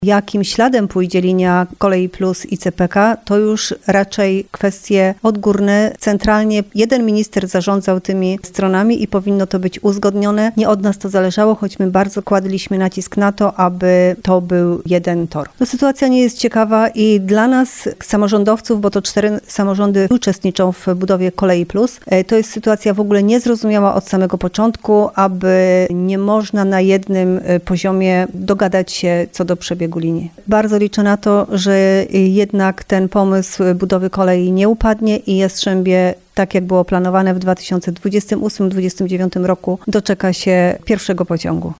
Jakim śladem pójdzie linia Kolei Plus i CPK, to już raczej kwestie odgórne. Centralnie jeden minister zarządzał tymi stronami i powinno to być uzgodnione. Nie od nas to zależało, choć my bardzo kładliśmy nacisk na to, aby to był jeden tor. To sytuacja nie jest ciekawa i dla nas, samorządowców, bo to 4 samorządy uczestniczą w budowie Kolei Plus, to jest sytuacja w ogóle niezrozumiała od samego początku, aby nie można na jednym poziomie dogadać się co do przebiegu linii. Bardzo liczę na to, że jednak ten pomysł budowy kolei nie upadnie i Jastrzębie, tak jak było planowane w 2028-2029 roku, doczeka się pierwszego pociągu.